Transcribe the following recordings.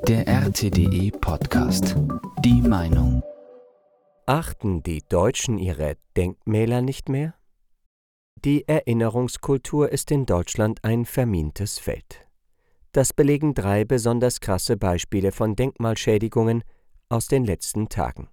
Der RTDE Podcast. Die Meinung. Achten die Deutschen ihre Denkmäler nicht mehr? Die Erinnerungskultur ist in Deutschland ein vermintes Feld. Das belegen 3 besonders krasse Beispiele von Denkmalschädigungen aus den letzten Tagen.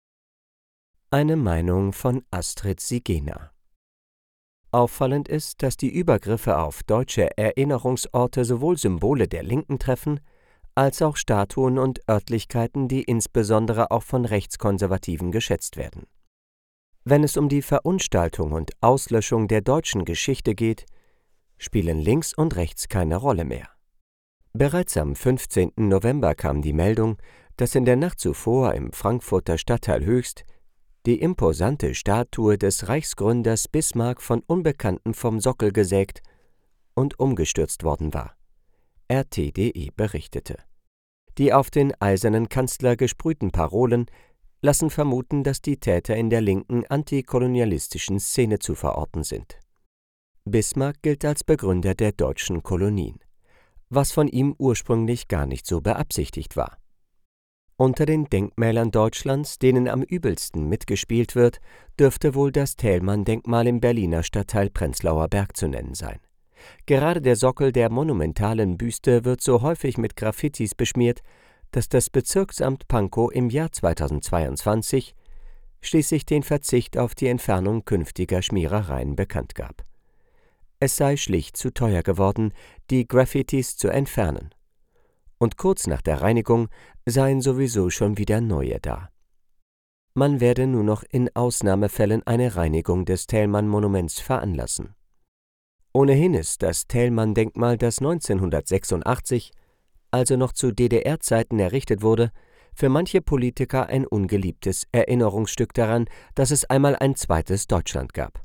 Eine Meinung von Astrid Sigena. Auffallend ist, dass die Übergriffe auf deutsche Erinnerungsorte sowohl Symbole der Linken treffen, als auch Statuen und Örtlichkeiten, die insbesondere auch von Rechtskonservativen geschätzt werden. Wenn es um die Verunstaltung und Auslöschung der deutschen Geschichte geht, spielen links und rechts keine Rolle mehr. Bereits am 15. November kam die Meldung, dass in der Nacht zuvor im Frankfurter Stadtteil Höchst die imposante Statue des Reichsgründers Bismarck von Unbekannten vom Sockel gesägt und umgestürzt worden war. RTDE berichtete. Die auf den eisernen Kanzler gesprühten Parolen lassen vermuten, dass die Täter in der linken antikolonialistischen Szene zu verorten sind. Bismarck gilt als Begründer der deutschen Kolonien, was von ihm ursprünglich gar nicht so beabsichtigt war. Unter den Denkmälern Deutschlands, denen am übelsten mitgespielt wird, dürfte wohl das Thälmann-Denkmal im Berliner Stadtteil Prenzlauer Berg zu nennen sein. Gerade der Sockel der monumentalen Büste wird so häufig mit Graffitis beschmiert, dass das Bezirksamt Pankow im Jahr 2022 schließlich den Verzicht auf die Entfernung künftiger Schmierereien bekannt gab. Es sei schlicht zu teuer geworden, die Graffitis zu entfernen. Und kurz nach der Reinigung seien sowieso schon wieder neue da. Man werde nur noch in Ausnahmefällen eine Reinigung des Thälmann-Monuments veranlassen. Ohnehin ist das Thälmann-Denkmal, das 1986, also noch zu DDR-Zeiten errichtet wurde, für manche Politiker ein ungeliebtes Erinnerungsstück daran, dass es einmal ein zweites Deutschland gab.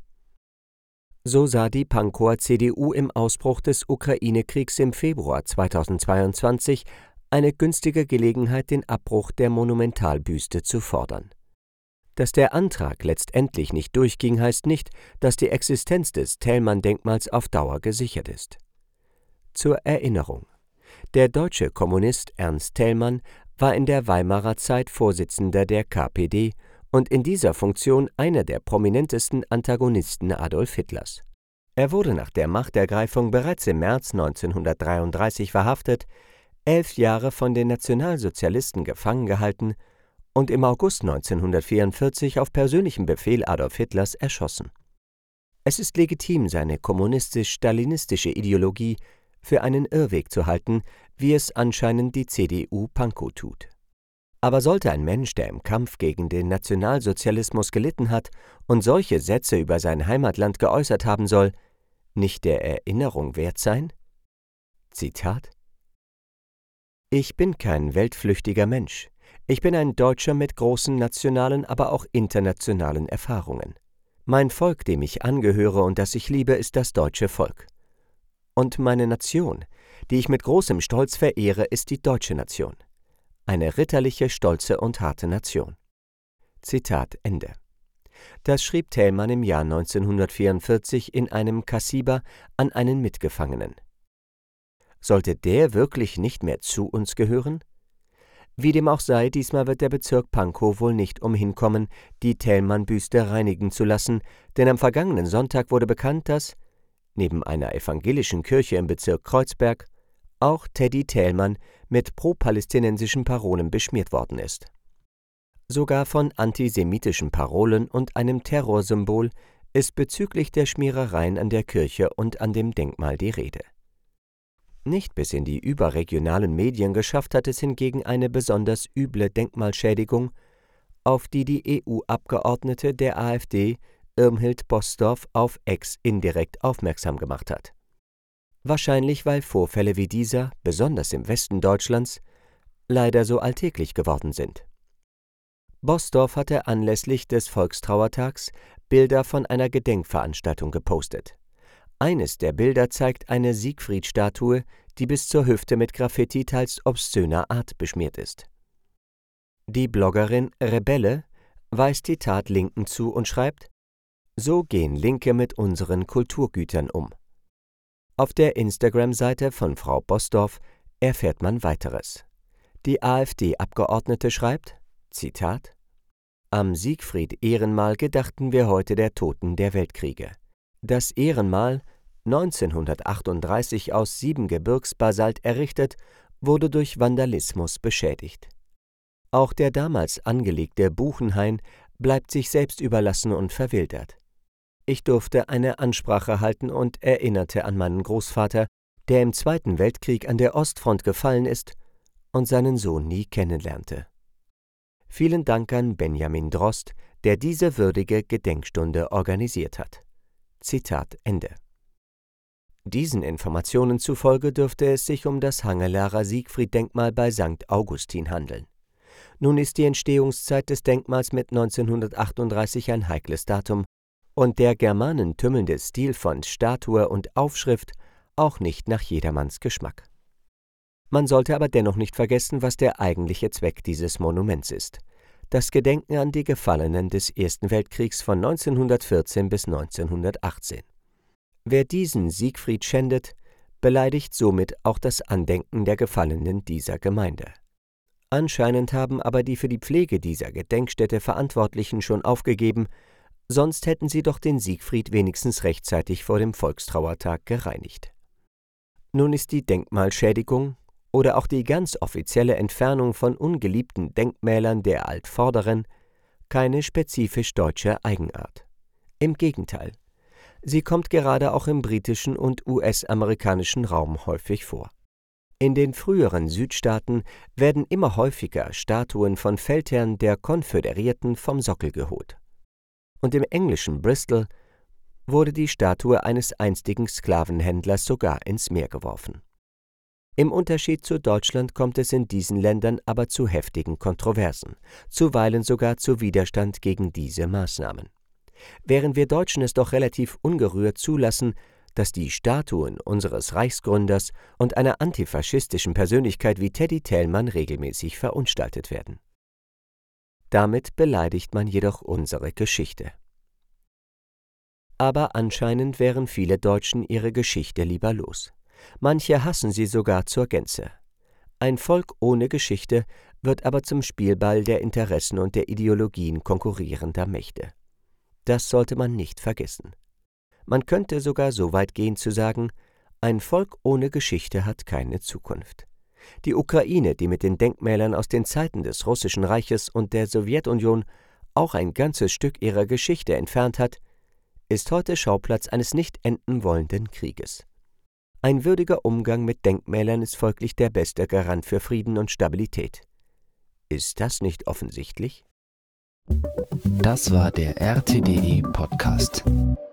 So sah die Pankower CDU im Ausbruch des Ukraine-Kriegs im Februar 2022 eine günstige Gelegenheit, den Abbruch der Monumentalbüste zu fordern. Dass der Antrag letztendlich nicht durchging, heißt nicht, dass die Existenz des Thälmann-Denkmals auf Dauer gesichert ist. Zur Erinnerung: Der deutsche Kommunist Ernst Thälmann war in der Weimarer Zeit Vorsitzender der KPD und in dieser Funktion einer der prominentesten Antagonisten Adolf Hitlers. Er wurde nach der Machtergreifung bereits im März 1933 verhaftet, 11 Jahre von den Nationalsozialisten gefangen gehalten und im August 1944 auf persönlichen Befehl Adolf Hitlers erschossen. Es ist legitim, seine kommunistisch-stalinistische Ideologie für einen Irrweg zu halten, wie es anscheinend die CDU Pankow tut. Aber sollte ein Mensch, der im Kampf gegen den Nationalsozialismus gelitten hat und solche Sätze über sein Heimatland geäußert haben soll, nicht der Erinnerung wert sein? Zitat: Ich bin kein weltflüchtiger Mensch. Ich bin ein Deutscher mit großen nationalen, aber auch internationalen Erfahrungen. Mein Volk, dem ich angehöre und das ich liebe, ist das deutsche Volk. Und meine Nation, die ich mit großem Stolz verehre, ist die deutsche Nation. Eine ritterliche, stolze und harte Nation. Zitat Ende. Das schrieb Thälmann im Jahr 1944 in einem Kassiber an einen Mitgefangenen. Sollte der wirklich nicht mehr zu uns gehören? Wie dem auch sei, diesmal wird der Bezirk Pankow wohl nicht umhin kommen, die Thälmann-Büste reinigen zu lassen, denn am vergangenen Sonntag wurde bekannt, dass, neben einer evangelischen Kirche im Bezirk Kreuzberg, auch Teddy Thälmann mit pro-palästinensischen Parolen beschmiert worden ist. Sogar von antisemitischen Parolen und einem Terrorsymbol ist bezüglich der Schmierereien an der Kirche und an dem Denkmal die Rede. Nicht bis in die überregionalen Medien geschafft hat es hingegen eine besonders üble Denkmalschädigung, auf die die EU-Abgeordnete der AfD Irmhild Bosdorf auf X indirekt aufmerksam gemacht hat. Wahrscheinlich, weil Vorfälle wie dieser, besonders im Westen Deutschlands, leider so alltäglich geworden sind. Bosdorf hatte anlässlich des Volkstrauertags Bilder von einer Gedenkveranstaltung gepostet. Eines der Bilder zeigt eine Siegfried-Statue, die bis zur Hüfte mit Graffiti teils obszöner Art beschmiert ist. Die Bloggerin Rebelle weist die Tat Linken zu und schreibt: So gehen Linke mit unseren Kulturgütern um. Auf der Instagram-Seite von Frau Bosdorf erfährt man Weiteres. Die AfD-Abgeordnete schreibt, Zitat: Am Siegfried-Ehrenmal gedachten wir heute der Toten der Weltkriege. Das Ehrenmal, 1938 aus Siebengebirgsbasalt errichtet, wurde durch Vandalismus beschädigt. Auch der damals angelegte Buchenhain bleibt sich selbst überlassen und verwildert. Ich durfte eine Ansprache halten und erinnerte an meinen Großvater, der im Zweiten Weltkrieg an der Ostfront gefallen ist und seinen Sohn nie kennenlernte. Vielen Dank an Benjamin Drost, der diese würdige Gedenkstunde organisiert hat. Zitat Ende. Diesen Informationen zufolge dürfte es sich um das Hangelarer Siegfried-Denkmal bei St. Augustin handeln. Nun ist die Entstehungszeit des Denkmals mit 1938 ein heikles Datum und der Germanen tümmelnde Stil von Statue und Aufschrift auch nicht nach jedermanns Geschmack. Man sollte aber dennoch nicht vergessen, was der eigentliche Zweck dieses Monuments ist: das Gedenken an die Gefallenen des Ersten Weltkriegs von 1914 bis 1918. Wer diesen Siegfried schändet, beleidigt somit auch das Andenken der Gefallenen dieser Gemeinde. Anscheinend haben aber die für die Pflege dieser Gedenkstätte Verantwortlichen schon aufgegeben, sonst hätten sie doch den Siegfried wenigstens rechtzeitig vor dem Volkstrauertag gereinigt. Nun ist die Denkmalschädigung oder auch die ganz offizielle Entfernung von ungeliebten Denkmälern der Altvorderen keine spezifisch deutsche Eigenart. Im Gegenteil, sie kommt gerade auch im britischen und US-amerikanischen Raum häufig vor. In den früheren Südstaaten werden immer häufiger Statuen von Feldherren der Konföderierten vom Sockel geholt. Und im englischen Bristol wurde die Statue eines einstigen Sklavenhändlers sogar ins Meer geworfen. Im Unterschied zu Deutschland kommt es in diesen Ländern aber zu heftigen Kontroversen, zuweilen sogar zu Widerstand gegen diese Maßnahmen. Während wir Deutschen es doch relativ ungerührt zulassen, dass die Statuen unseres Reichsgründers und einer antifaschistischen Persönlichkeit wie Teddy Thälmann regelmäßig verunstaltet werden. Damit beleidigt man jedoch unsere Geschichte. Aber anscheinend wären viele Deutschen ihre Geschichte lieber los. Manche hassen sie sogar zur Gänze. Ein Volk ohne Geschichte wird aber zum Spielball der Interessen und der Ideologien konkurrierender Mächte. Das sollte man nicht vergessen. Man könnte sogar so weit gehen zu sagen, ein Volk ohne Geschichte hat keine Zukunft. Die Ukraine, die mit den Denkmälern aus den Zeiten des Russischen Reiches und der Sowjetunion auch ein ganzes Stück ihrer Geschichte entfernt hat, ist heute Schauplatz eines nicht enden wollenden Krieges. Ein würdiger Umgang mit Denkmälern ist folglich der beste Garant für Frieden und Stabilität. Ist das nicht offensichtlich? Das war der RTDE Podcast.